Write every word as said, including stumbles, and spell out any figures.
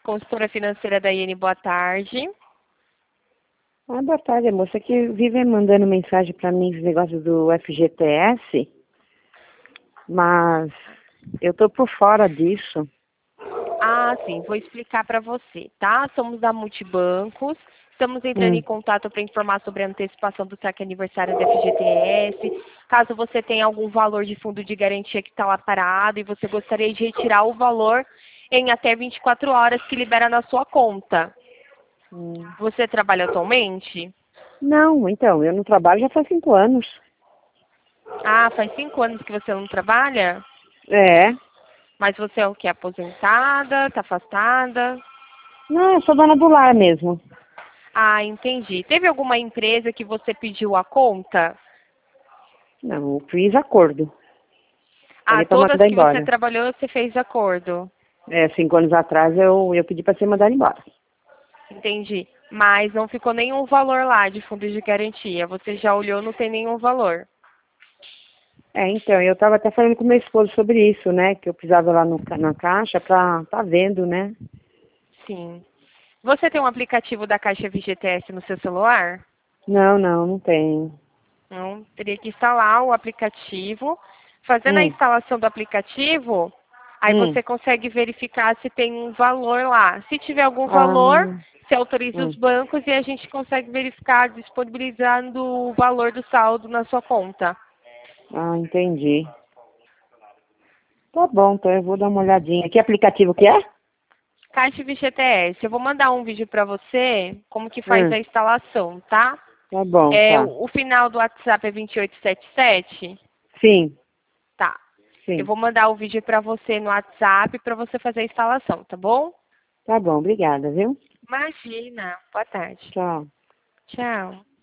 consultora financeira da Iene, boa tarde. Ah, boa tarde, moça, que vive mandando mensagem para mim esse negócio do F G T S, mas eu tô por fora disso. Ah, sim, vou explicar para você, tá? Somos da Multibancos, estamos entrando Hum. em contato para informar sobre a antecipação do saque aniversário do F G T S. Caso você tenha algum valor de fundo de garantia que está lá parado e você gostaria de retirar o valor em até vinte e quatro horas que libera na sua conta. Hum. Você trabalha atualmente? Não, então, eu não trabalho já faz cinco anos. Ah, faz cinco anos que você não trabalha? É. Mas você é o que? Aposentada? Está afastada? Não, eu sou dona do lar mesmo. Ah, entendi. Teve alguma empresa que você pediu a conta? Não, eu fiz acordo. Ah, Falei para todas mandar que você embora. trabalhou, você fez acordo. É, cinco anos atrás eu, eu pedi para ser mandada embora. Entendi. Mas não ficou nenhum valor lá de fundo de garantia. Você já olhou, não tem nenhum valor. É, então, eu estava até falando com meu esposo sobre isso, né? Que eu precisava lá no, ca- na caixa para tá vendo, né? Sim. Você tem um aplicativo da Caixa V G T S no seu celular? Não, não, não tem. Não. Teria que instalar o aplicativo. Fazendo a Hum, instalação do aplicativo, aí hum. você consegue verificar se tem um valor lá. Se tiver algum Ah, valor, você autoriza os hum. bancos e a gente consegue verificar disponibilizando o valor do saldo na sua conta. Ah, entendi. Tá bom, então eu vou dar uma olhadinha. Que aplicativo que é? Caixa V G T S, eu vou mandar um vídeo para você como que faz Hum, a instalação, tá? tá bom, É, tá. o o final do WhatsApp é vinte e oito setenta e sete? Sim, Tá. Eu sim. vou mandar o vídeo para você no WhatsApp para você fazer a instalação, tá bom? Tá bom, obrigada, viu? Imagina. Boa tarde. Tchau. Tchau.